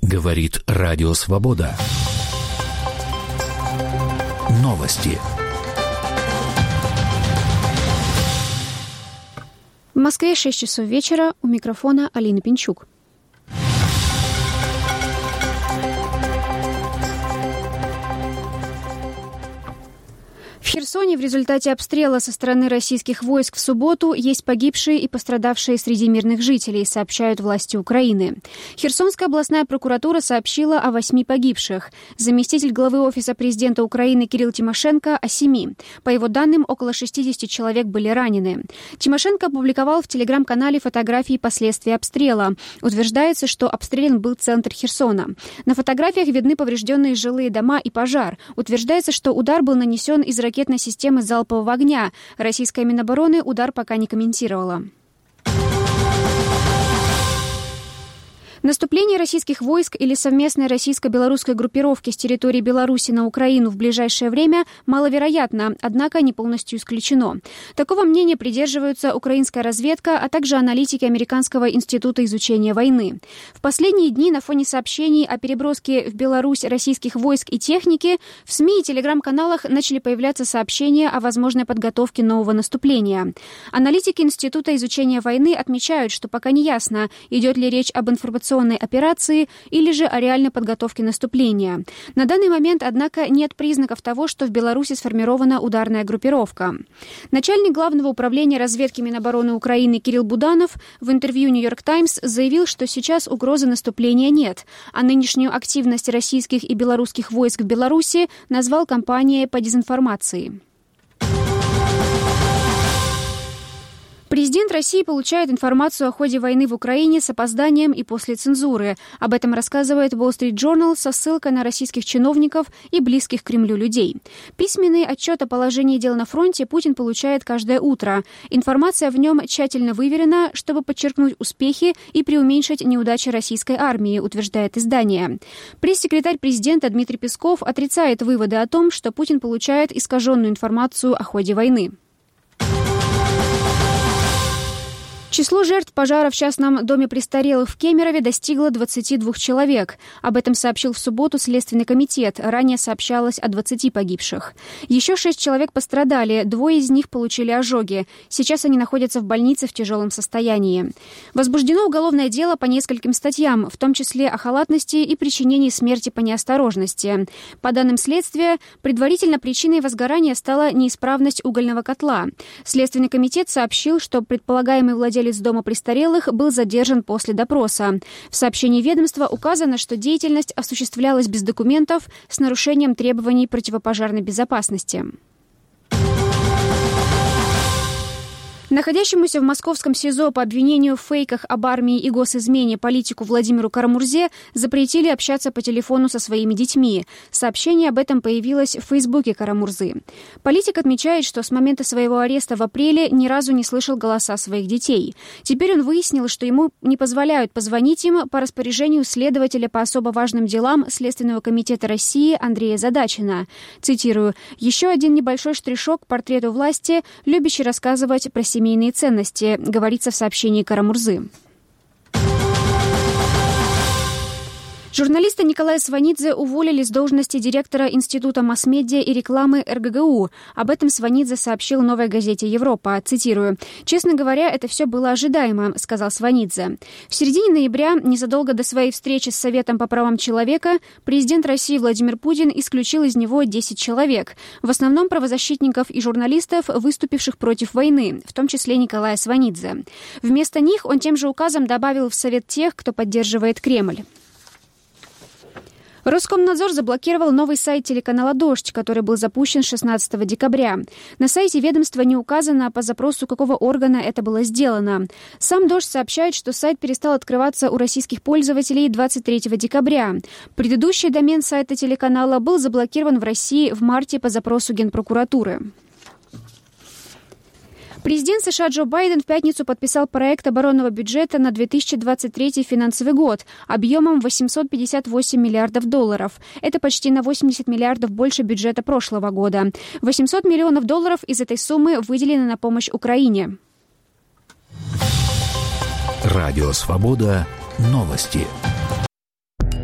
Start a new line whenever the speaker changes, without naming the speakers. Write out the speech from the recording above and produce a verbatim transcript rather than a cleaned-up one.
Говорит Радио Свобода. Новости.
В Москве шесть часов вечера. У микрофона Алина Пинчук. В Херсоне в результате обстрела со стороны российских войск в субботу есть погибшие и пострадавшие среди мирных жителей, сообщают власти Украины. Херсонская областная прокуратура сообщила о восьми погибших. Заместитель главы Офиса президента Украины Кирилл Тимошенко о семи. По его данным, около шестидесяти человек были ранены. Тимошенко опубликовал в телеграм-канале фотографии последствий обстрела. Утверждается, что обстрелян был центр Херсона. На фотографиях видны поврежденные жилые дома и пожар. Утверждается, что удар был нанесен из ракетной системы залпового огня. Российская Минобороны удар пока не комментировала. Наступление российских войск или совместной российско-белорусской группировки с территории Беларуси на Украину в ближайшее время маловероятно, однако не полностью исключено. Такого мнения придерживаются украинская разведка, а также аналитики Американского института изучения войны. В последние дни на фоне сообщений о переброске в Беларусь российских войск и техники в СМИ и телеграм-каналах начали появляться сообщения о возможной подготовке нового наступления. Аналитики Института изучения войны отмечают, что пока не ясно, идет ли речь об информационной операции или же о реальной подготовке наступления. На данный момент, однако, нет признаков того, что в Беларуси сформирована ударная группировка. Начальник Главного управления разведки Минобороны Украины Кирилл Буданов в интервью «Нью-Йорк Таймс» заявил, что сейчас угрозы наступления нет, а нынешнюю активность российских и белорусских войск в Беларуси назвал кампанией по дезинформации. Президент России получает информацию о ходе войны в Украине с опозданием и после цензуры. Об этом рассказывает Wall Street Journal со ссылкой на российских чиновников и близких к Кремлю людей. Письменный отчет о положении дел на фронте Путин получает каждое утро. Информация в нем тщательно выверена, чтобы подчеркнуть успехи и преуменьшить неудачи российской армии, утверждает издание. Пресс-секретарь президента Дмитрий Песков отрицает выводы о том, что Путин получает искаженную информацию о ходе войны. Число жертв пожара в частном доме престарелых в Кемерове достигло двадцати двух человек. Об этом сообщил в субботу Следственный комитет. Ранее сообщалось о двадцати погибших. Еще шесть человек пострадали, двое из них получили ожоги. Сейчас они находятся в больнице в тяжелом состоянии. Возбуждено уголовное дело по нескольким статьям, в том числе о халатности и причинении смерти по неосторожности. По данным следствия, предварительно причиной возгорания стала неисправность угольного котла. Следственный комитет сообщил, что предполагаемый владелец Владелец дома престарелых был задержан после допроса. В сообщении ведомства указано, что деятельность осуществлялась без документов с нарушением требований противопожарной безопасности. Находящемуся в московском СИЗО по обвинению в фейках об армии и госизмене политику Владимиру Карамурзе запретили общаться по телефону со своими детьми. Сообщение об этом появилось в Фейсбуке Карамурзы. Политик отмечает, что с момента своего ареста в апреле ни разу не слышал голоса своих детей. Теперь он выяснил, что ему не позволяют позвонить им по распоряжению следователя по особо важным делам Следственного комитета России Андрея Задачина. Цитирую: «Еще один небольшой штришок к портрету власти, любящий рассказывать про себя семейные ценности», говорится в сообщении Карамурзы. Журналиста Николая Сванидзе уволили с должности директора Института масс-медиа и рекламы эр гэ гэ у. Об этом Сванидзе сообщил новой газете «Европа». Цитирую: «Честно говоря, это все было ожидаемо», — сказал Сванидзе. В середине ноября, незадолго до своей встречи с Советом по правам человека, президент России Владимир Путин исключил из него десять человек, в основном правозащитников и журналистов, выступивших против войны, в том числе Николая Сванидзе. Вместо них он тем же указом добавил в Совет тех, кто поддерживает Кремль. Роскомнадзор заблокировал новый сайт телеканала «Дождь», который был запущен шестнадцатого декабря. На сайте ведомства не указано, по запросу какого органа это было сделано. Сам «Дождь» сообщает, что сайт перестал открываться у российских пользователей двадцать третьего декабря. Предыдущий домен сайта телеканала был заблокирован в России в марте по запросу Генпрокуратуры. Президент США Джо Байден в пятницу подписал проект оборонного бюджета на две тысячи двадцать третий финансовый год объемом восемьсот пятьдесят восемь миллиардов долларов. Это почти на восемьдесят миллиардов больше бюджета прошлого года. восемьсот миллионов долларов из этой суммы выделены на помощь Украине.
Радио «Свобода». Новости.